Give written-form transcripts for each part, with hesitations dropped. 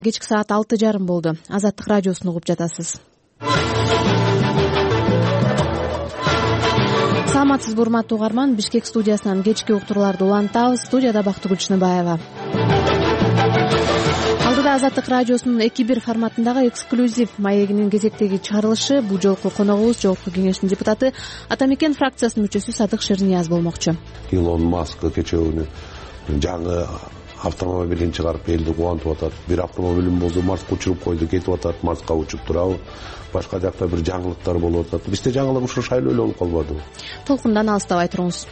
Кечки саат 6:30 болду. Азаттык радиосун угуп жатасыз. Саламатсызбы урматтуу угарман, Бишкек студиясынан кечки уктурууларды улантабыз. Студияда Бактыгүл Чыныбаева. Алдыда Азаттык радиосунун 2-1 форматындагы эксклюзив маегинин кезектеги чыгарылышы. Бул жолку коногубуз Жогорку Кеңештин депутаты, Атамекен фракциясынын мүчөсү Садык Шернияз болмокчу. Илон Маск кечээ күнү жаңы автомобилин чыгарып элди кубантып атат. Бир автомобилим болду, Марска учуруп койду, кетип атат, Марска учуп турабы. Башка жакта бир жаңылыктар болуп атат. Бизде жаңылык ушу шайлоо эле болуп калбадыбы? Толкундан алыстабай туруңуз.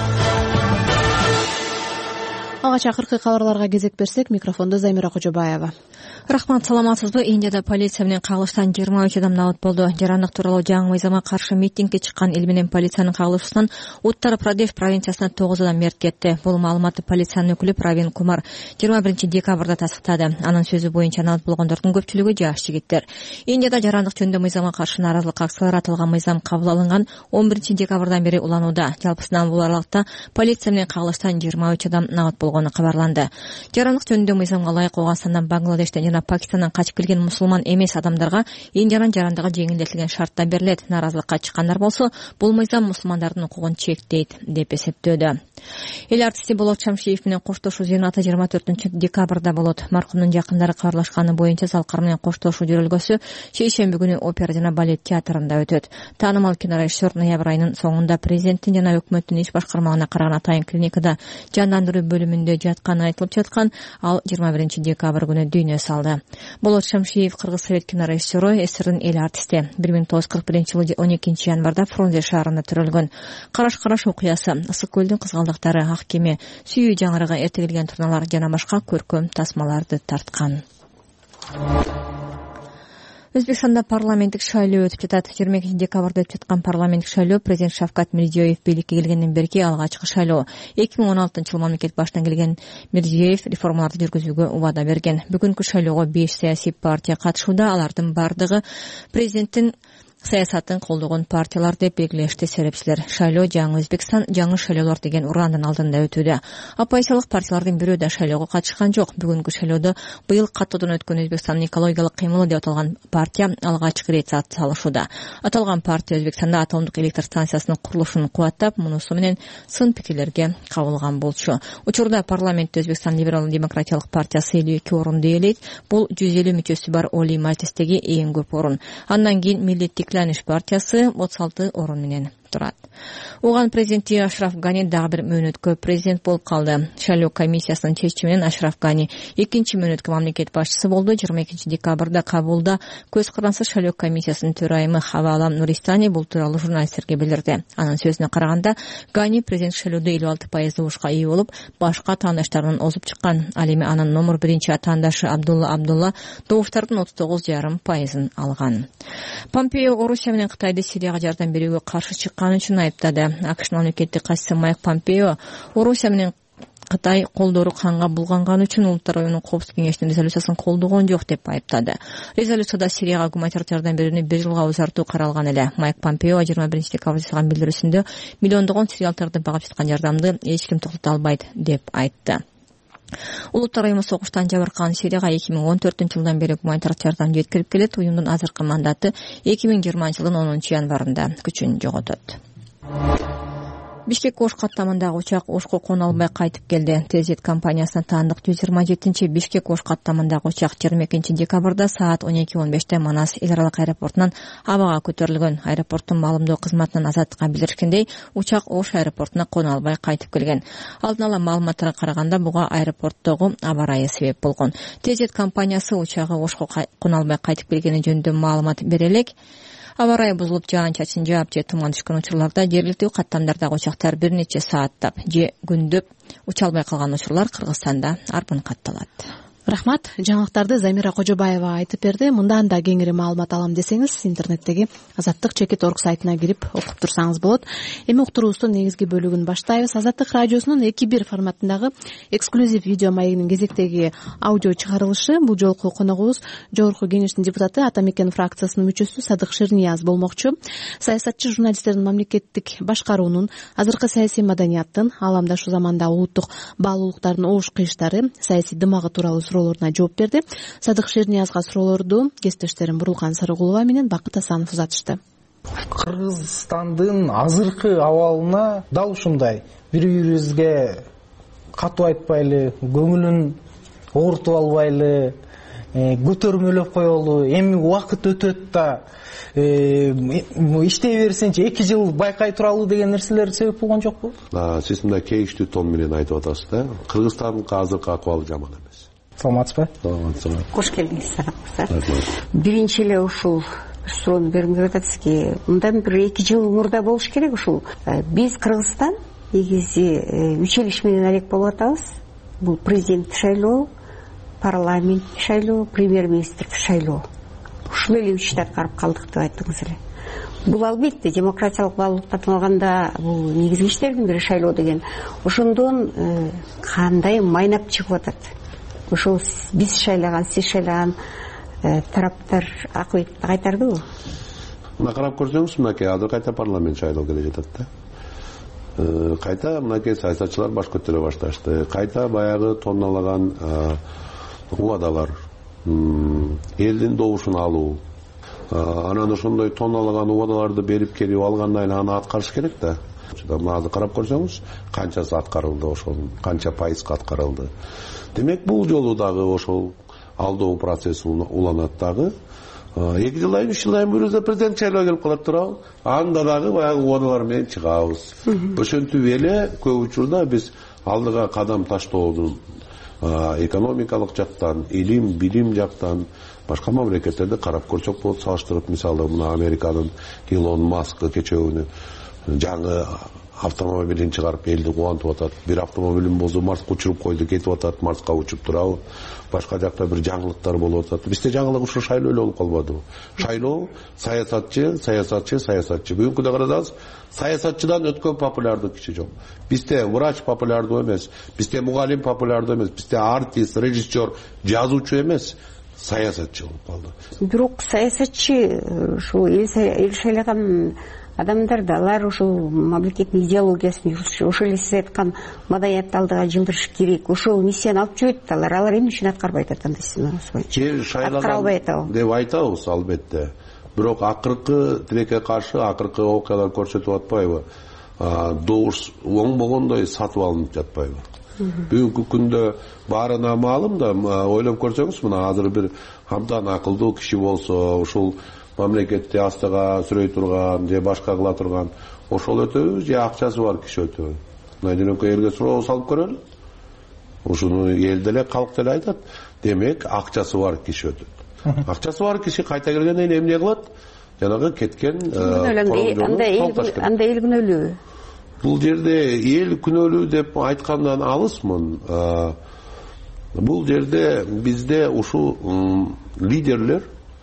Алгач акыркы кабарларга кезек берсек, микрофондо Замира Кожобаева. Рахмат, саламатсызбы? Индияда полиция менен кагылыштан 23 адам набат болду. Жарандык тууралуу жаңы мыйзамга каршы митингге чыккан эл менен полициянын кагылышынан Уттар-Прадеш провинциясынан 9 адам мерт кетти. Бул маалыматты полициянын өкүлү Правин Кумар 21 декабрда тастыктады. Анын сөзү боюнча набат болгондордун көпчүлүгү жаш жигиттер. Индияда жарандык жөнүндө мыйзамга каршы нааразылык акциялары аталган мыйзам кабыл алынган 11 декабрдан бери уланууда. Жалпысынан бул аралыкта полиция менен кагылыштан 23 адам набат болгону кабарланды. Жарандык жөнүндө мыйзамга ылайык Ооганстандан, Бангладештен жана Пакистандан качып келген мусулман эмес адамдарга Индиянын жарандыгы жеңилдетилген шартта берилет. Нааразылыкка чыккандар болсо, бул мыйзам мусулмандардын укугун чектейт деп эсептөөдө. Эл артисти Болот Шамшиев менен коштошуу зыянаты 24 декабрда болот. Маркумдун жакындары кабарлашканы боюнча Залкар менен коштошуу жөрөлгөсү шейшемби күнү опера жана балет театрында өтөт. Таанымал кинорежиссер ноябрь айынын соңунда президенттин жана өкмөттүн иш башкармаларына караган Атайын клиникада жандандыруу бөлүмүндө жатканы айтылып жаткан. Ал 21 декабрь күнү дүйнө салды. Болот Шамшиев Кыргыз совет кинорежиссеру, СССРдин эл артисти. 1941 жылы 12 январда Фрунзе шаарында төрөлгөн. Караш окуясы, Ысык көлдүн кызгалдактары, Ак кеме, Сүйүү жаңырыгы, эртегилген турналар жана башка көркөм тасмаларды тарткан. Өзбекстанда парламенттик шайлоо өтүп жатат. 22 декабрда өтүп жаткан парламенттик шайлоо президент Шавкат Мирзиёев бийликке келгенден берки алгачкы шайлоо. 2016 жылы мамлекет башына келген Мирзиёев реформаларды жүргүзүүгө убада берген. Бүгүнкү шайлоого 5 саясий партия катышууда. Алардын бардыгы президенттин саясатын колдогон партиялар деп белгилешти серепчилер. Шайлоо жаңы Өзбекстан, жаңы шайлоолор деген урандын алдында өтүүдө. Оппозициялык партиялардын бирөө да шайлоого катышкан жок. Бүгүнкү шайлоодо быйыл каттоодон өткөн Өзбекстандын экологиялык кыймылы деп аталган партия алгачкы рет салышууда. Аталган партия Өзбекстанда атомдук электр станциясынын курулушун кубаттап, мунусу менен сын пикирлерге кабылган болчу. Учурда парламентте Өзбекстан либералдык демократиялык партиясы 52 орунду ээлейт. Бул 150 мүчөсү бар Олий Мажлистеги эң көп орун. Андан кийин Миллеттик партиясы 36 орун менен турат. Оған президенти Ашраф Гани дагы бир мөөнөткө президент болуп калды. Шайлоо комиссиясынын чечими менен Ашраф Гани экинчи мөөнөткө мамлекет башчысы болду. 22 декабрда Кабулда көз карансыз шайлоо комиссиясынын төрайымы Хавала Нуристани бул тууралуу журналисттерге билдирди. Анын сөзүнө караганда, Гани президент шайлоодо 56% добушка ээ болуп, башка атаандаштарынан озуп чыккан. Ал эми анын номер 1 атаандашы Абдулла добуштардын 39,5% алган. Помпео Орусия менен Кытайды Сирияга жардам берүүгө каршы чыккан үчүн айыптады. АКШ мамлекеттик катчысы Майк Помпео Орусия менен Кытай колдору канга булганган үчүн Улуттар оюнунун Коопсуздук кеңешинин резолюциясын колдогон жок деп айыптады. Резолюцияда Сирияга гуманитардык жардам берүүнү 1 жылга узартуу каралган эле. Майк Помпео 21 декабрда жасаган билдирүүсүндө миллиондогон сириялыктарды багып жаткан жардамды эч ким токтото албайт деп айтты. Улуттар оюму согуштан жабыркаган Сирияга 2014 жылдан бери гуманитардык жардам жеткирип келет. Уюмдун азыркы мандаты 2020 жылдын 10 январында күчүн жоготот. Бишкек Ош каттамындагы учак Ошко кона албай кайтып келди. Тезет компаниясына таандык 127 Бишкек Ош каттамындагы учак 22 декабрда саат 12:15 Манас эл аралык аэропортунан абага көтөрүлгөн. Аэропорттун маалымдоо кызматынан Азаттыкка билдиришкендей, учак Ош аэропортуна кона албай кайтып келген. Алдын ала маалыматтарга караганда буга аэропорттогу аба ырайы себеп болгон. Тезет компаниясы учагы Ошко кона албай кайтып келгени жөнүндө маалымат бере элек. Аба ырайы бузулуп жаан-чачын жаап же туман түшкөн учурларда жергиликтүү каттамдардагы учактар бир нече сааттап же күндөп уча албай калган учурлар Кыргызстанда арбын катталат. Рахмат. Жаңылыктарды Замира Кожобаева айтып берди. Мындан да кеңири маалымат алам десеңиз, интернеттеги Азаттык.org сайтына кирип окуп турсаңыз болот. Эми уктуруубуздун негизги бөлүгүн баштайбыз. Азаттык радиосунун 2-1 форматындагы эксклюзив видео маегинин кезектеги аудио чыгарылышы. Бул жолку коногубуз Жогорку Кеңештин депутаты, Атамекен фракциясынын мүчөсү Садык Шернияз болмокчу. Саясатчы журналисттердин мамлекеттик башкаруунун, азыркы саясий маданияттын, ааламдаштуу заманда улуттук баалуулуктардын оош кыйыштары, саясий дымагы тууралуу суроолоруна жооп берди. Садык Шерниязга суроолорду кесиптештерим Бурулкан Сарыгулова менен Бакыт Асанов узатышты. Кыргызстандын азыркы абалына дал ушундай бири-бирибизге катуу айтпайлы, көңүлүн оорутуп албайлы, көтөрмөлөп коелу. Эми убакыт өтөт да иштей берсинчи 2 жыл байкай туралы деген нерселер себеп болгон жокпу? Сиз мындай кейиштүү тон менен айтып атасыз да. Кыргызстандын азыркы акыбалы жаман эмес. Саламатсызбы? Саламатсызбы. Кош келдиңиз, сарапкыздар. Биринчи эле ушул суроону бергим келип атат сизге. Мындан бир 2 жыл мурда болуш керек ушул. Биз Кыргызстан негизи үчелиш менен алек болуп атабыз. Бул президент шайлоо, парламент шайлоо, премьер-министр шайлоо. Ушул эле 3 аткарып калдык деп айттыңыз эле. Бул албетте демократиялык баалуулуктан алганда бул негизги иштердин бири шайлоо деген. Ошондон кандай майнап чыгып атат. Ошол биз шайлаган, сиз шайлаган тараптар акыбетти кайтардыбы? Мына карап көрсөңүз, мынакей азыр кайта парламент шайлоо келе жатат да. Кайта мынакей саясатчылар баш көтөрө башташты. Кайта баягы тонналаган убадалар, элдин добушун алуу. Анан ошондой тонналаган убадаларды берип келип алгандан кийин аны аткарыш керек да. Мына азыр карап көрсөңүз, канчасы аткарылды, ошол канча пайызга аткарылды. Демек бул жолу дагы ошол алдоо процесси уланат дагы. 2 жылдан 3 жылдан бирөөдө президент шайлоо келип калат турабы? Анда дагы баягы убадалар менен чыгабыз. Ошентип эле көп учурда биз алдыга кадам таштоодун экономикалык жактан, илим, билим жактан башка мамлекеттерди карап көрсөк болот, салыштырып. Мисалы, мына Американын Илон Маск кечээ жаңы автомобилин чыгарып элди кубантып атат. Бир автомобилин болсо Марска учуруп койду, кетип атат, Марска учуп турабы. Башка жакта бир жаңылыктар болуп атат. Бизде жаңылык ушул шайлоо эле болуп калбадыбы? Шайлоо, саясатчы. Бүгүнкүдө карасаңыз, саясатчыдан өткөн популярдуу киши жок. Бизде врач популярдуу эмес, бизде мугалим популярдуу эмес, бизде артист, режиссер, жазуучу эмес, саясатчы болуп калды. Бирок саясатчы ушул эл шайлаган адамдар да, алар ушул мамлекеттин идеологиясын, ошол эле сиз айткан маданиятты алдыга жылдырыш керек. Ошол миссияны алып жүрөт да, алар эмне үчүн аткарбай атат анда сиз? Аткара албай атабы деп айтабыз, албетте. Бирок акыркы тилекке каршы акыркы окуялар көрсөтүп атпайбы? Добуш оңбогондой сатып алынып жатпайбы? Бүгүнкү күндө баарына маалым да, ойлоп көрсөңүз, мына азыр бир абдан акылдуу киши болсо, ушул мамлекетти астыга сүрөй турган же башка кыла турган, ошол өтөбү же акчасы бар киши өтөбү? Мына жөнөкөй элге суроо салып көрөлү. Ушуну эл деле, калк деле айтат. Демек, акчасы бар киши өтөт. Акчасы бар киши кайта келгенден кийин эмне кылат? Жанагы кеткен анда эл күнөөлүүбү? Бул жерде эл күнөөлүү деп айткандан алысмын. Бул жерде бизде ушул лидерлер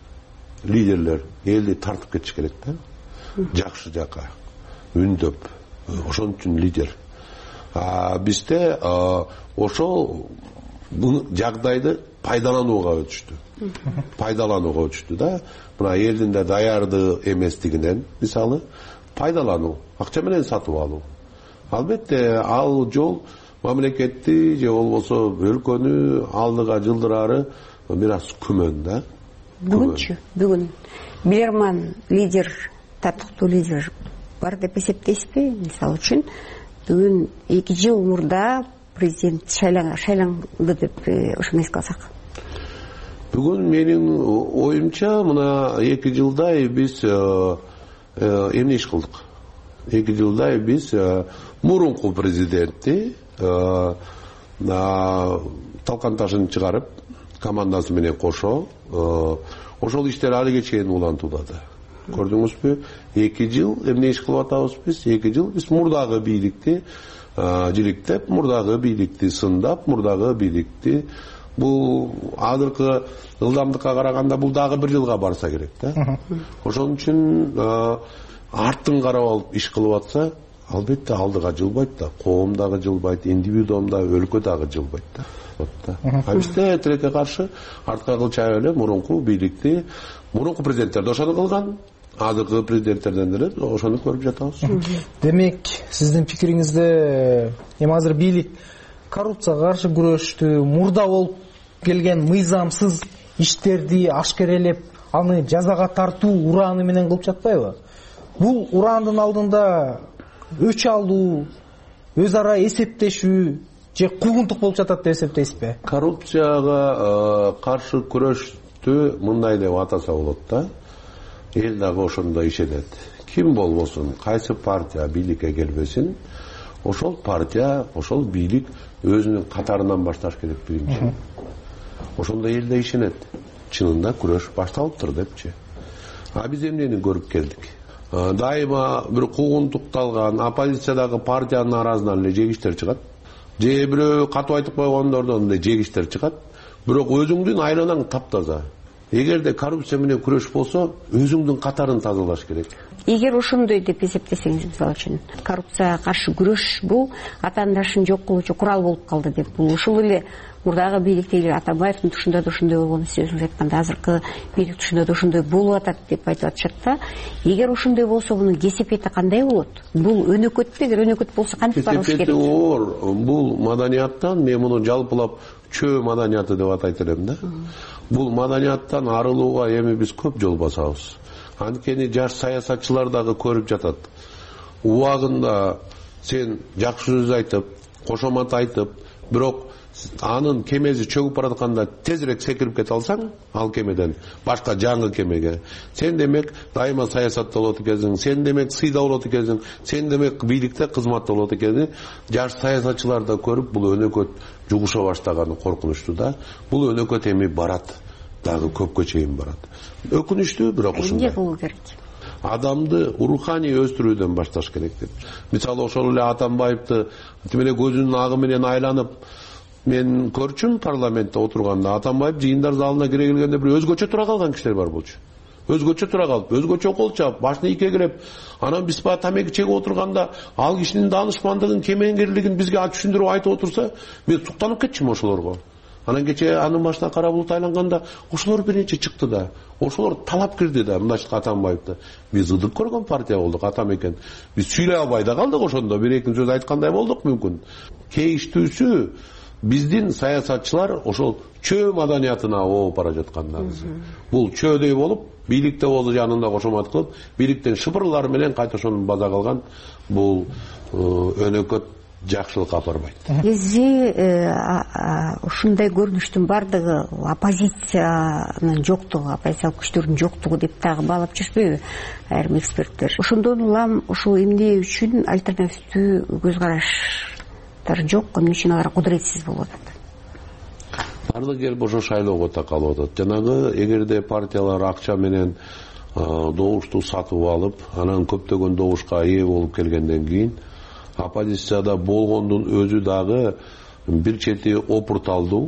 элди тартып кетиш керек да. Жакшы жака үндөп. Ошон үчүн лидер. Бизде ошол бул жагдайды пайдаланууга өтүштү да. Мына элдин да даярдуу эместигинен, мисалы, пайдалануу, акча менен сатып алуу. Албетте, ал жол мамлекетти же болбосо өлкөнү алдыга жылдырары бир аз күмөн да. Бүгүн билерман лидер, татыктуу лидер бар деп эсептейсизби? Мисалы үчүн, бүгүн 2 жыл мурда президент шайланды деп ошону эске алсак. Бүгүн менин оюмча, мына 2 жылдай биз эмне иш кылдык? 2 жылдай биз мурунку президентти талкан ташын чыгарып, командасы менен кошо, ошол иштер алиге чейин улантуулады. Көрдүңүзбү? 2 жыл эмне иш кылып атабыз биз? 2 жыл биз мурдагы бийликти жиликтеп, мурдагы бийликти сындап, мурдагы бийликти, бул азыркы ылдамдыкка караганда бул дагы 1 жылга барса керек да. Ошон үчүн арттын карап алып иш кылып атса, албетте алдыга жылбайт да, коом дагы жылбайт, индивидуум да, өлкө дагы жылбайт да. Бизде тилекке каршы артка кылча эле мурунку бийликти, мурунку президенттер ошону кылган, азыркы президенттерден деле ошону көрүп жатабыз. Демек, сиздин пикириңизде эми азыр бийлик коррупцияга каршы күрөштү мурда болуп келген мыйзамсыз иштерди ашкерелеп аны жазага тартуу урааны менен кылып жатпайбы? Бул урандын алдында өч алуу, өз ара эсептешүү же куугунтук болуп жатат деп эсептейсизби? Коррупцияга каршы күрөштү мындай деп атаса болот да. Эл дагы ошондой ишенет. Ким болбосун, кайсы партия бийликке келбесин, ошол партия, ошол бийлик өзүнүн катарынан башташ керек биринчи. Ошондо эл да ишенет. Чынында күрөш башталыптыр депчи. А биз эмнени көрүп келдик? Дайыма бир куугунтукталган оппозициядагы партиянын арасынан эле жегиштер чыгат. Же бирөө катып айтып койгондордон эле жегиштер чыгат. Бирок өзүңдүн айланаң таптаза. Эгерде коррупция менен күрөш болсо, өзүңдүн катарын тазалаш керек. Эгер ошондой деп эсептесеңиз, мисалы үчүн, коррупцияга каршы күрөш бул атаандашын жок кылуучу курал болуп калды деп, бул ушул эле мурдагы бийликтеги Атамбаевдин тушунда да ошондой болгон, сиз өзүңүз айткандай, азыркы бийлик тушунда да ошондой болуп атат деп айтып атышат да. Эгер ошондой болсо, мунун кесепети кандай болот? Бул өнөкөтпү? Эгер өнөкөт болсо кантип барыш керек? Кесепети оор. Бул маданияттан, мен муну жалпылап чөө маданияты деп атайт элем да. Бул маданияттан арылууга эми биз көп жол басабыз. Анткени жаш саясатчылар дагы көрүп жатат. Убагында сен жакшы сөз айтып, кошомат айтып, бирок анын кемеси чөгүп баратканда тезирээк секирип кете алсаң, ал кемеден башка жаңы кемеге, сен демек дайыма саясатта болот экенсиң, сен демек сыйда болот экенсиң, сен демек бийликте кызматта болот экенсиң. Жаш саясатчылар да көрүп, бул өнөкөт жугуша баштаганы коркунучтуу да. Бул өнөкөт эми барат, дагы көпкө чейин барат. Өкүнүчтүү, бирок ушундай. Эмне кылуу керек? Адамды руханий өстүрүүдөн башташ керек деп. Мисалы ошол эле Атамбаевди тимеле көзүнүн агы менен айланып, мен көрчүм парламентте отурганда, Атамбаев жыйындар залына кире келгенде бир өзгөчө тура калган кишилер бар болчу. Өзгөчө тура калып, өзгөчө кол чаап, башына икегилеп, анан биз баягы тамеки чегип отурганда, ал кишинин даанышмандыгын, кемеңгерлигин бизге түшүндүрүп айтып отурса, мен суктанып кетчүм ошолорго. Анан кече анын башына кара булут айланганда, ошолор биринчи чыкты да, ошолор талап кирди да, мындайча Атамбаевди. Биз ыдык көргөн партия болдук, атам экен. Биз сүйлөй албай да калдык ошондо, бир-эки сөз айткандай болдук мүмкүн. Кейиштүүсү биздин саясатчылар ошол чөө маданиятына ооп бара жаткандарыбыз. Бул чөөдөй болуп, бийликте болду жанында кошомат кылып, бийликтен шыпырлар менен кайта ошону база кылган, бул өнөкөт жакшылыкка апарбайт. Эзи ушундай көрүнүштүн бардыгы оппозициянын жоктугу, оппозициялык күчтөрдүн жоктугу деп дагы баалап жүрбөйбү айрым эксперттер? Ошондон улам ушул эмне үчүн альтернативдүү көз караштар жок, эмне үчүн алар кудуретсиз болуп атат? Бардык эл ошо шайлоого такалып атат. Жанагы эгерде партиялар акча менен добушту сатып алып, анан көптөгөн добушка ээ болуп келгенден кийин оппозицияда болгондун өзү дагы бир чети опурталдуу,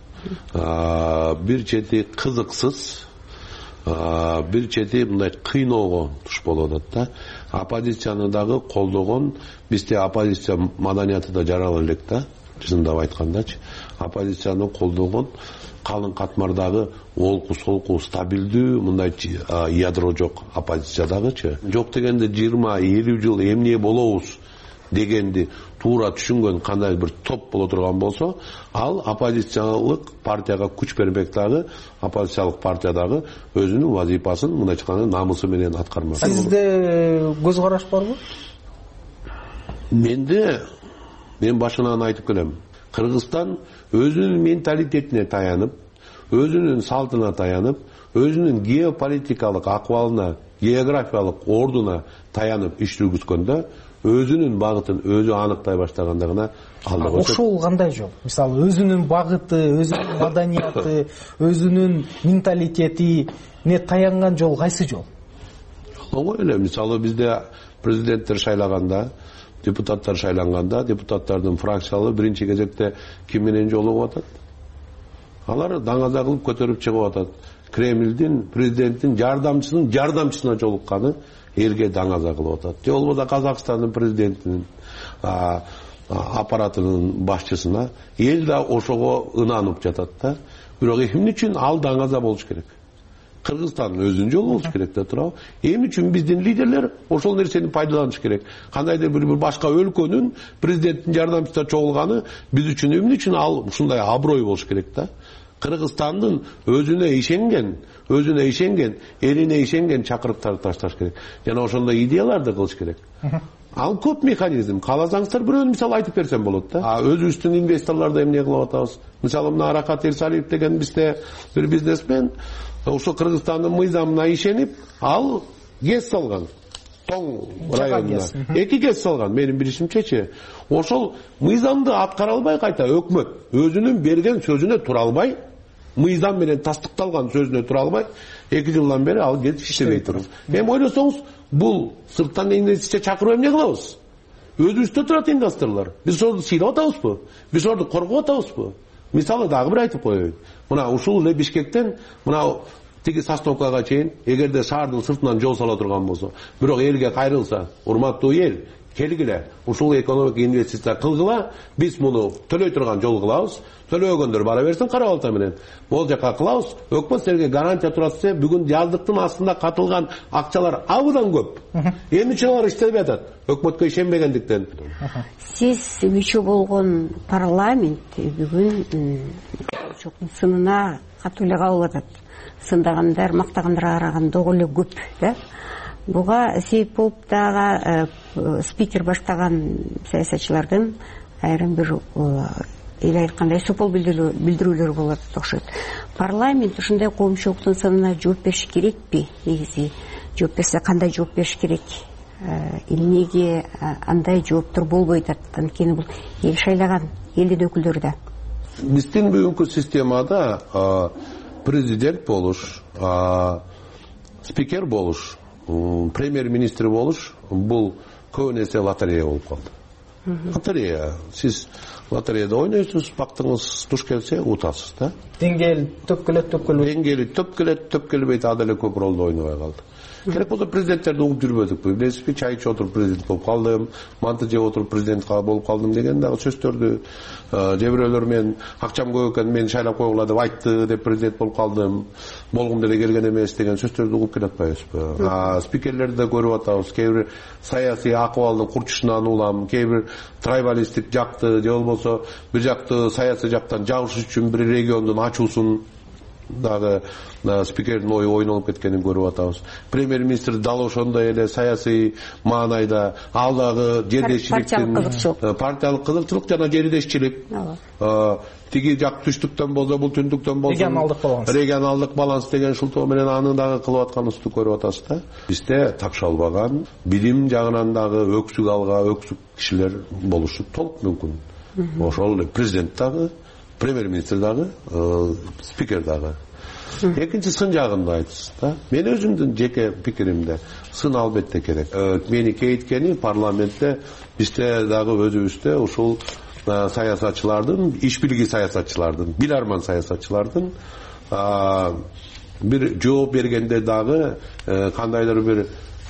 бир чети кызыксыз, бир чети мындай кыйноого туш болуп атат да. Оппозицияны дагы колдогон, бизде оппозиция маданияты да жарала элек да, чындап айткандачы. Оппозицияны колдогон калың катмардагы олку солку стабилдүү мындай ядро жок оппозициядагычы. Жок дегенде 20-50 жыл эмне болобуз дегенди туура түшүнгөн кандай бир топ боло турган болсо, ал оппозициялык партияга күч бермек дагы, оппозициялык партия дагы өзүнүн вазифасын мындайча айтканда намысы менен аткармак. Сизде көз караш барбы? Мен башынан айтып келем. Кыргызстан өзүнүн менталитетине таянып, өзүнүн салтына таянып, өзүнүн геополитикалык акыбалына, географиялык ордуна таянып иш жүргүзгөндө өзүнүн багытын өзү аныктай баштаганда гана алда болот. Ошол кандай жол? Мисалы, өзүнүн багыты, өзүнүн маданияты, өзүнүн менталитетине таянган жол кайсы жол? Ого эле, мисалы бизде президенттер шайлаганда, депутаттар шайланганда, депутаттардын фракциялары биринчи кезекте ким менен жолугуп атат? Алар даңаза кылып көтөрүп чыгып атат. Кремлдин президенттин жардамчысына жолукканы элге даңаза кылып атат. Же болбосо Казакстандын президентинин аппаратынын башчысына эл да ошого ынанып жатат да. Бирок эмне үчүн ал даңаза болуш керек? Кыргызстандын өзүнүн жолу болуш керек да турабы? Эмне үчүн биздин лидерлер ошол нерсени пайдаланыш керек? Кандайдыр бир башка өлкөнүн президенттин жардамчысына чогулганы биз үчүн эмне үчүн ал ушундай аброй болуш керек да? Кыргызстандын өзүнө ишенген, элине ишенген чакырыктарды ташташ керек. Жана ошондой идеяларды кылыш керек. Ал көп механизм. Кааласаңыздар бирөөнү мисалы айтып берсем болот да. Өзүбүздүн инвесторлорду эмне кылып атабыз? Мисалы мына Аракат Эрсалиев деген бизде бир бизнесмен ошо Кыргызстандын мыйзамына ишенип, ал ГЭС салган. Тоң районуна 2 ГЭС салган, менин билишимчечи. Ошол мыйзамды аткара албай кайта өкмөт өзүнүн берген сөзүнө тура албай, мыйзам менен тастыкталган сөзүнө тура албай, 2 жылдан бери ал ГЭС иштебей туруп. Эми ойлосоңуз, бул сырттан инвестиция чакырып эмне кылабыз? Өзүбүздө турат инвесторлор. Биз орду сыйлап атабызбы? Биз орду коргоп атабызбы? Мисалы дагы бир айтып коеюн. Мына ушул эле Бишкектен мына тиги Сосновкага чейин, эгерде шаардын сыртынан жол сала турган болсо, бирок элге кайрылса, урматтуу эл, келгиле, ушул экономик инвестиция кылгыла, биз муну төлөй турган жол кылабыз. Төлөөгөндөр бара берсин кара балта менен. Бул жака кылабыз. Өкмөт силерге гарантия турат десе, бүгүн жаздыктын астында катылган акчалар абдан көп. Эми чалар иштебей атат. Өкмөткө ишенбегендиктен. Сиз мүчө болгон парламент бүгүн сынына катуу эле кабыл атат. Сындагандар, мактагандарга караганда догу эле көп, да? Буга себеп болуп дагы спикер баштаган саясатчылардын айрым бир эл айткандай сопол билдирүүлөр болот окшойт. Парламент ушундай коомчулуктун сынына жооп бериш керекпи? Негизи жооп берсе кандай жооп бериш керек? Эмнеге андай жооптор болбойт? Анткени бул эл шайлаган элдин өкүлдөрү да. Биздин бүгүнкү системада президент болуш, спикер болуш, премьер-министр болуш, бул көп нерсе лотерея болуп калды. Лотерея. Сиз лотереяда ойнойсуз, бактыңыз туш келсе утасыз, да? Деңгээл төп келет. Деңгээли төп келбейт, ада эле көп ролду ойнобой калды. Керек болсо президенттерди угуп жүрбөдүкпү? Билесизби, чай ичип отуруп президент болуп калдым, манты жеп отуруп президент болуп калдым деген дагы сөздөрдү же бирөөлөр мен акчам көп экен, мени шайлап койгула деп айтты деп президент болуп калдым, болгум деле келген эмес деген сөздөрдү угуп келе атпайбызбы? Спикерлерди да көрүп атабыз. Кээ бир саясий акыбалдын курчушунан улам, кээ бир трайбалисттик жакты же болбосо бир жакты саясий жактан жагыш үчүн бир региондун ачуусун дагы спикердин ою ойнолуп кеткенин көрүп атабыз. Премьер-министр дал ошондой эле саясий маанайда, ал дагы жердешчиликтин партиялык кызыкчылык жана жердешчилик. Тиги жак түштүктөн болсо, бул түндүктөн болсо, регионалдык баланс деген шылтоо менен аны дагы кылып атканыбызды көрүп атабыз да. Бизде такшалбаган, билим жагынан дагы өксүк кишилер болушу толук мүмкүн. Ошол эле президент дагы, премьер-министр дагы, спикер дагы. Экинчи сын жагында айтсыз да. Мен өзүмдүн жеке пикиримде сын албетте керек. Мени кейиткени парламентте бизде дагы өзүбүздө ушул саясатчылардын, иш билги саясатчылардын, биларман саясатчылардын бир жооп бергенде дагы кандайдыр бир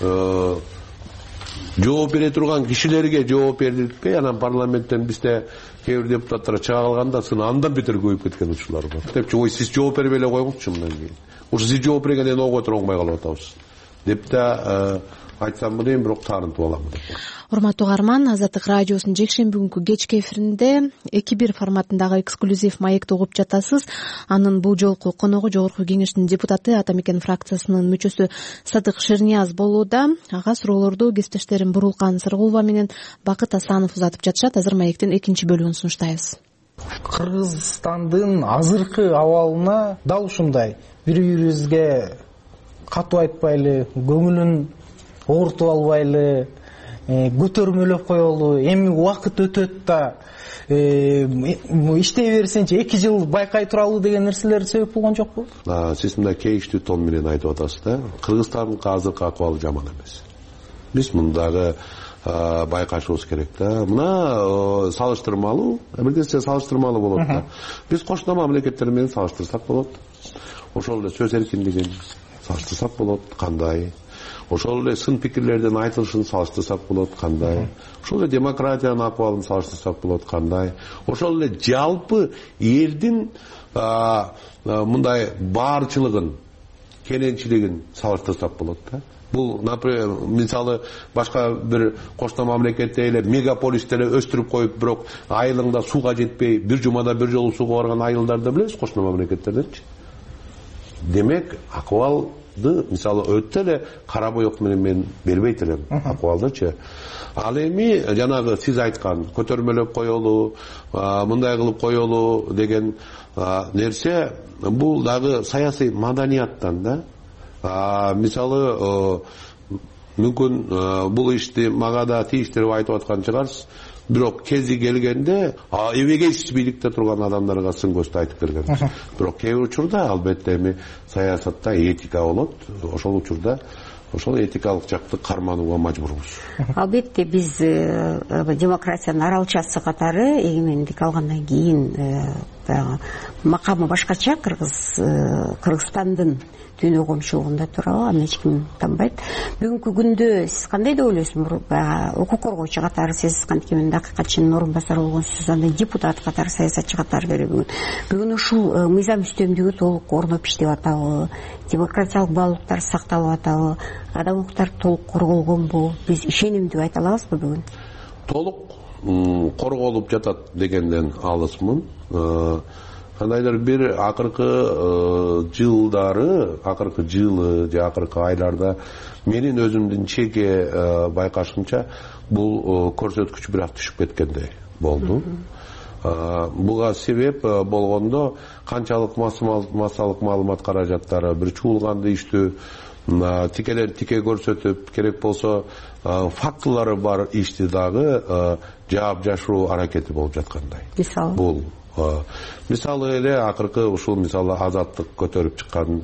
жооп бере турган кишилерге жооп берилбей, анан парламенттен бизде кээ бир депутаттар чыга калганда сын андан бетер көбөйүп кеткен учурлар бар. Депчи, ой, сиз жооп бербей эле койгуңузчу мындан кийин. Ушу сиз жооп бергенден ого тургунбай калып атабыз. Деп да айтсам мына эми бирок таарынтып алам деп. Урматтуу угарман, Азаттык радиосунун жекшемби күнкү кечки эфиринде 2-1 форматындагы эксклюзив маекти угуп жатасыз. Анын бул жолку коногу Жогорку Кеңештин депутаты, Ата Мекен фракциясынын мүчөсү Садык Шернияз болууда. Ага суроолорду кесиптештерим Бурулкан Сыргулова менен Бакыт Асанов узатып жатышат. Азыр маектин экинчи бөлүгүн сунуштайбыз. Кыргызстандын азыркы абалына дал ушундай. Бири-бирибизге катуу айтпайлы, көңүлүн оорутуп албайлы, көтөрмөлөп коелу. Эми убакыт өтөт да иштей берсинчи 2 жыл байкай туралы деген нерселер себеп болгон жокпу? Сиз мындай кейиштүү тон менен айтып атасыз да. Кыргызстандын азыркы акыбалы жаман эмес. Биз мундагы байкашыбыз керек да. Мына салыштырмалуу, бир нерсе салыштырмалуу болот да. Биз кошуна мамлекеттер менен салыштырсак болот. Ошол эле сөз эркиндигин салыштырсак болот, кандай? Ошол эле сын пикирлердин айтылышын салыштырсак болот, кандай? Ошол эле демократиянын акыбалын салыштырсак болот, кандай? Ошол эле жалпы элдин мындай баарчылыгын, кененчилигин салыштырсак болот да. Бул, например, мисалы башка бир кошмо мамлекетте эле мегаполисте өстүрүп коюп, бирок айылыңда сууга жетпей, бир жумада бир жолу сууга барган айылдарды билебиз кошмо мамлекеттерденчи. Демек, акыбалды, мисалы, өтө эле кара боек менен мен бербейт элем акыбалдычы. Ал эми жанагы сиз айткан көтөрмөлөп коелу, мындай кылып коелу деген нерсе, бул дагы саясий маданияттан да. Мисалы, мүмкүн бул ишти мага да тийиштирип айтып аткан чыгарсыз, бирок кези келгенде эбегейсиз бийликте турган адамдарга сын көздү айтып берген. Бирок кээ бир учурда албетте эми саясатта этика болот, ошол учурда ошол этикалык жакты карманууга мажбурбуз. Албетте биз демократиянын аралчасы катары эгемендик алгандан кийин макамы башкача Кыргызстандын дүйнө коомчулугунда турабы, аны эч ким танбайт. Бүгүнкү күндө сиз кандай деп ойлойсуз? Укук коргоочу катары сиз кантип акыйкатчынын орун басары болгонсуз, анда депутат катары, саясатчы катары береби. Бүгүн ушул мыйзам үстөмдүгү толук орноп иштеп атабы? Демократиялык баалуулуктар сакталып атабы? Адам укуктары толук корголгонбу? Биз ишенимдүү айта алабызбы бүгүн? Толук корголуп жатат дегенден алысмын. Кандайдыр бир акыркы жылдары, акыркы жылы же акыркы айларда менин өзүмдүн чеке байкашымча бул көрсөткүч бирок түшүп кеткендей болду. Буга себеп болгондо канчалык массалык маалымат каражаттары бир чуулганды иштөө, тикелер тике көрсөтүп, керек болсо фактылары бар ишти дагы жаап жашыруу аракети болуп жаткандай. Бул мисалы эле акыркы ушул мисалы Азаттык көтөрүп чыккан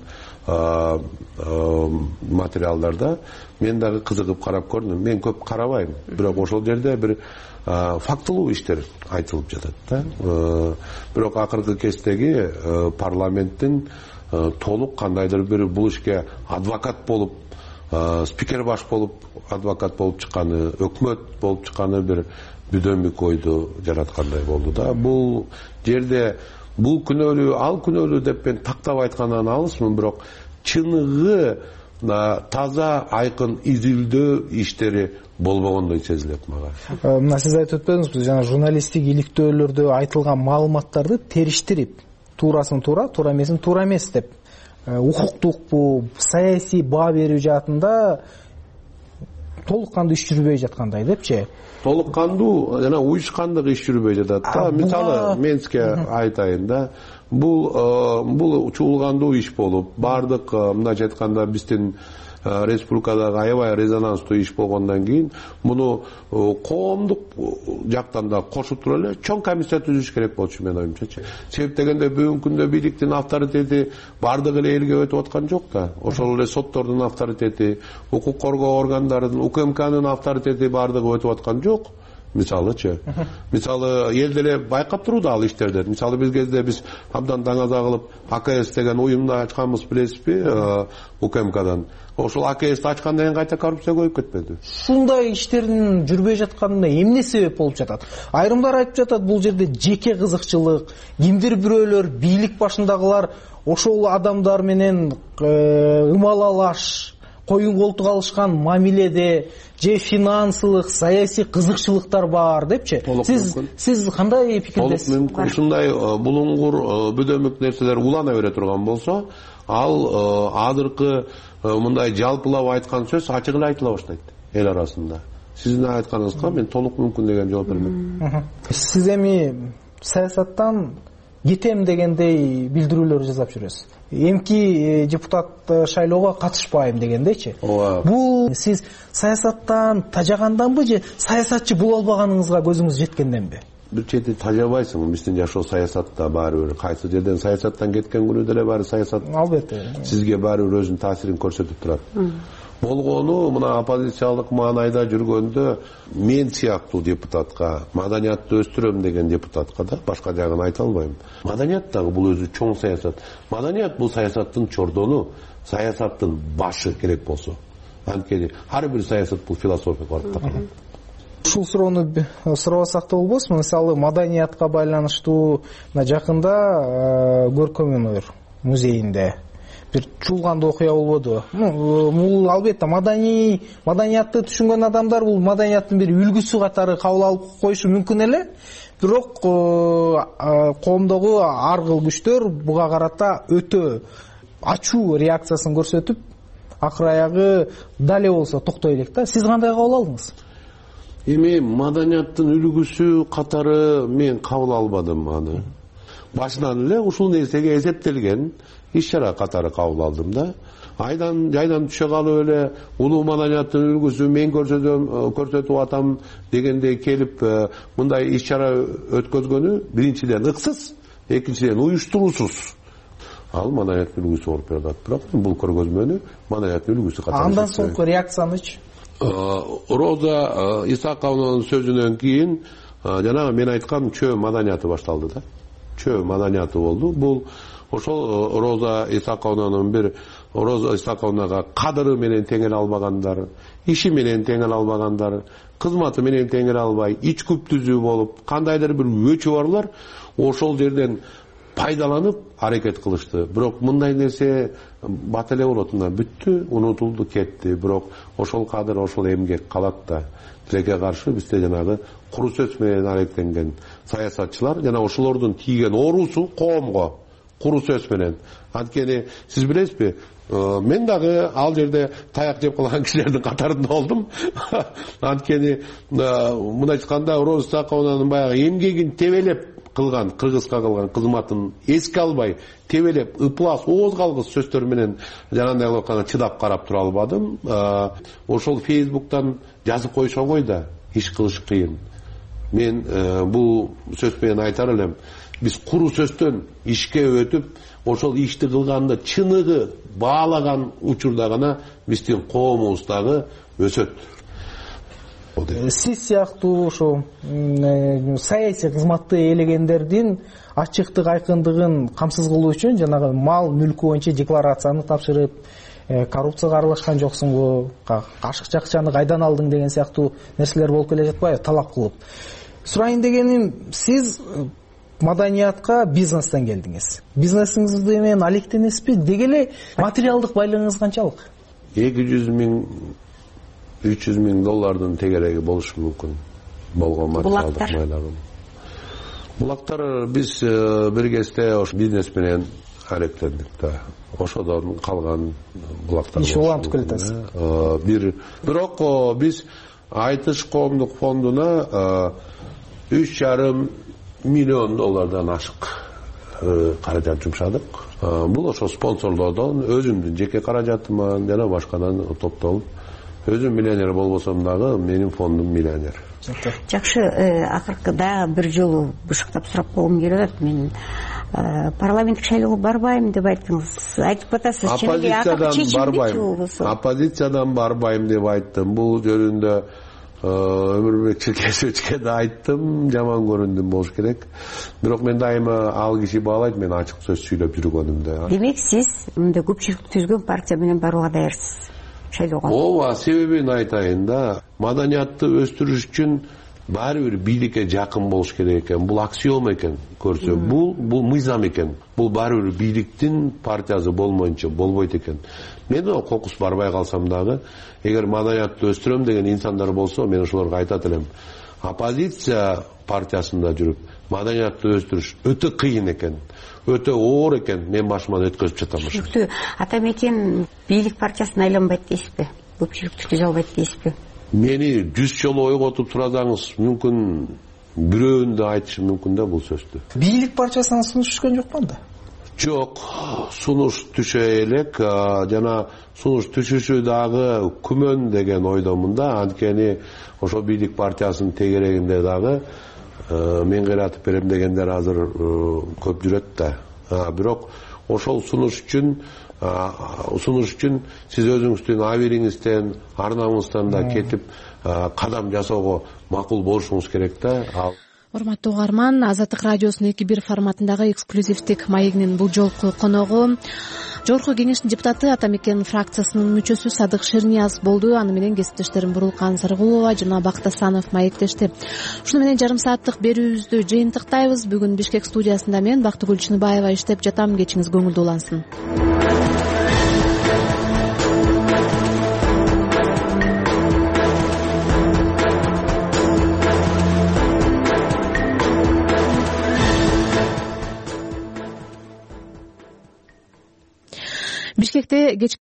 материалдарда мен дагы кызыгып карап көрдүм. Мен көп карабайм, бирок ошол жерде бир фактылуу иштер айтылып жатат да. Бирок акыркы кездеги парламенттин толук кандайдыр бир бул ишке адвокат болуп, спикер баш болуп, адвокат болуп чыкканы, өкмөт болуп чыкканы бир бүдөмүк ойду жараткандай болду да. Бул жерде бул күнөөлүү, ал күнөөлүү деп мен тактап айткандан алысмын, бирок чыныгы таза айкын изилдөө иштери болбогондой сезилет мага. Мына сиз айтып өтпөдүңүзбү, жана журналисттик иликтөөлөрдө айтылган маалыматтарды териштирип, туурасын туура, туура эмесин туура эмес деп, укуктукпу, саясий баа берүү жаатында толук кандуу иш жүрбөй жаткандай депчи. Толук кандуу жана уюшкандык иш жүрбөй жатат да. Мисалы мен сизге айтайын да. Бул чуулгандуу иш болуп, бардык мындайча айтканда биздин республикадагы аябай резонанстуу иш болгондон кийин муну коомдук жактан да кошуп туруп эле чоң комиссия түзүш керек болчу менин оюмчачы. Себеп дегенде бүгүнкү күндө бийликтин авторитети бардык эле элге өтүп аткан жок да. Ошол эле соттордун авторитети, укук коргоо органдарынын, УКМКнын авторитети бардыгы өтүп аткан жок. Мисалычы. Мисалы элде эле байкап турду ал иштерди. Мисалы биз кезде биз абдан даңаза кылып АКС деген уюмду ачканбыз, билесизби, УКМКдан. Ошол АКСти ачкандан кийин кайта коррупция көбөйүп кетпеди. Ушундай иштердин жүрбөй жатканына эмне себеп болуп жатат? Айрымдар айтып жатат, бул жерде жеке кызыкчылык, кимдир бирөөлөр, бийлик башындагылар ошол адамдар менен ымалалаш, коюн колтук алышкан мамиледе, же финансылык, саясий кызыкчылыктар бар депчи. Сиз кандай пикирдесиз? Толук мүмкүн. Ушундай булуңгур, бүдөмүк нерселер улана бере турган болсо, ал азыркы мындай жалпылап айткан сөз ачык эле айтыла баштайт эл арасында. Сиздин айтканыңызга мен толук мүмкүн деген жооп бермек. Сиз эми саясаттан кетем дегендей билдирүүлөр жасап жүрөсүз. Эмки депутат шайлоого катышпайм дегендейчи. Бул сиз саясаттан тажаганданбы же саясатчы боло албаганыңызга көзүңүз жеткенденби? Бир чети тажабайсың, биздин жашоо саясатта баары бир кайсы жерден саясаттан кеткен күнү деле баары саясат. Албетте. Сизге баары бир өзүнүн таасирин көрсөтүп турат. Болгону мына оппозициялык маанайда жүргөндө мен сыяктуу депутатка, маданиятты өстүрөм деген депутатка да башка жагын айта албайм. Маданият дагы бул өзү чоң саясат. Маданият бул саясаттын чордону, саясаттын башы керек болсо. Анткени ар бир саясат бул философия барып такалат. Ушул суроону сурабасак да болбосму? Мисалы маданиятка байланыштуу жакында көркөм өнөр музейинде бир чуулгандуу окуя болбодубу? Бул албетте маданиятты түшүнгөн адамдар бул маданияттын бир үлгүсү катары кабыл алып коюшу мүмкүн эле. Бирок коомдогу ар кыл күчтөр буга карата өтө ачуу реакциясын көрсөтүп, акыр аягы дале болсо токтой элек да. Сиз кандай кабыл алдыңыз? Эми маданияттын үлгүсү катары мен кабыл албадым аны. Башынан эле ушул нерсеге эсептелген иш-чара катары кабыл алдым да. Жайдан түшө калып эле улуу маданияттын үлгүсү мен көрсөтүп атам дегенде келип мындай иш-чара өткөзгөнү биринчиден ыксыз, экинчиден уюштуруусуз. Ал маданияттын үлгүсү болуп берет. Бирок бул көргөзмөнү маданияттын үлгүсү катары. Андан соңку реакциянычы? Роза Исаковнанын сөзүнөн кийин жанагы мен айткан чөө маданияты башталды да. Чөө маданияты болду. Бул ошол Роза Исаковнага кадыры менен теңеле албагандар, иши менен теңеле албагандар, кызматы менен теңеле албай, ич күптүзүү болуп, кандайдыр бир өчү барлар ошол жерден пайдаланып аракет кылышты. Бирок мындай нерсе бат эле болот, бүттү, унутулду, кетти. Бирок ошол кадыр, ошол эмгек калат да. Тилекке каршы бизде жанагы куру сөз менен аракеттенген саясатчылар жана ошолордун тийген оорусу коомго куру сөз менен. Анткени сиз билесизби, мен дагы ал жерде таяк жеп калган кишилердин катарында болдум. Анткени мындай айтканда Роза Исаковнанын баягы эмгегин тебелеп кылган, Кыргызга кылган кызматын эске албай, тебелеп, ыплас, ооз калгыс сөздөр менен жанагындай кылып атканда чыдап карап тура албадым. Ошол Фейсбуктан жазып койсо ғой да, иш кылыш кыйын. Мен бул сөз менен айтар элем, биз куру сөздөн ишке өтүп, ошол ишти кылганда чыныгы баалаган учурда гана биздин коомубуздагы өсөт. Сиз сыяктуу ошо саясий кызматты ээлегендердин ачыктык, айкындыгын камсыз кылуу үчүн жанагы мал мүлкү боюнча декларацияны тапшырып, коррупцияга аралашкан жоксуңбу, ашыкча акчаны кайдан алдың деген сыяктуу нерселер болуп келе жатпайбы, талап кылып. Сурайын дегеним, сиз маданиятка бизнестен келдиңиз. Бизнесиңиз менен алектенесизби? Деги эле материалдык байлыгыңыз канчалык? 200 миң $300 тегереги болушу мүмкүн. Болгон материалдык байлыгым. Булактар биз бир кезде ошо бизнес менен алектендик да. Ошодон калган булактар. Иш улантып келатасыз. Бирок биз Айтыш коомдук фондуна $3,5 миллион ашык каражат жумшадык. Бул ошо спонсорлордон, өзүмдүн жеке каражатыман жана башкадан топтолуп, өзүм миллионер болбосом дагы менин фондум миллионер. Жакшы, акыркы дагы бир жолу бышыктап сурап койгум келип атат. Мен парламенттик шайлоого барбайм деп айттыңыз. Айтып атасыз, оппозициядан барбайм деп айттым. Бул жөнүндө Өмүрбек Черкесовичке да айттым, жаман көрүндүм болуш керек. Бирок мен дайыма ал киши баалайт, мен ачык сөз сүйлөп жүргөнүмдү. Демек сиз мындай көпчүлүк түзгөн партия менен барууга даярсыз шайлоого? Ооба, себебин айтайын да. Маданиятты өстүрүш үчүн баары бир бийликке жакын болуш керек экен. Бул аксиом экен, көрсө. Бул мыйзам экен. Бул баары бир бийликтин партиясы болмойнчо болбойт экен. Мен кокус барбай калсам дагы, эгер маданиятты өстүрөм деген инсандар болсо, мен ошолорго айтат элем. Оппозиция партиясында жүрүп, маданиятты өстүрүш өтө кыйын экен. Өтө оор экен. Мен башыман өткөзүп жатам. Түшүктүү. Атамекен бийлик партиясына айланбайт дейсизби? Көпчүлүктү түзө албайт дейсизби? Мени 100 жолу ойготуп турасаңыз, мүмкүн бирөөнү да айтышым мүмкүн да бул сөздү. Бийлик партиясынан сунуш түшкөн жокпу анда? Жок, сунуш түшө элек, жана сунуш түшүшү дагы күмөн деген ойдомун да. Анткени ошо бийлик партиясынын тегерегинде дагы мен кыйратып берем дегендер азыр көп жүрөт да. Бирок ошол сунуш үчүн сиз өзүңүздүн абийириңизден, арнаңыздан да кетип кадам жасоого макул болушуңуз керек да. Урматтуу угарман, Азаттык радиосунун 2-1 форматындагы эксклюзивдик маегинин бул жолку коногу Жогорку кеңештин депутаты, Атамекен фракциясынын мүчөсү Садык Шернияз болду. Аны менен кесиптештерим Бурулкан Сарыгулова жана Бакыт Асанов маектешти. Ушуну менен жарым сааттык берүүбүздү жыйынтыктайбыз. Бүгүн Бишкек студиясында мен Бактыгүл Чыныбаева иштеп жатам. Кечиңиз көңүлдүү улансын. Бишкекте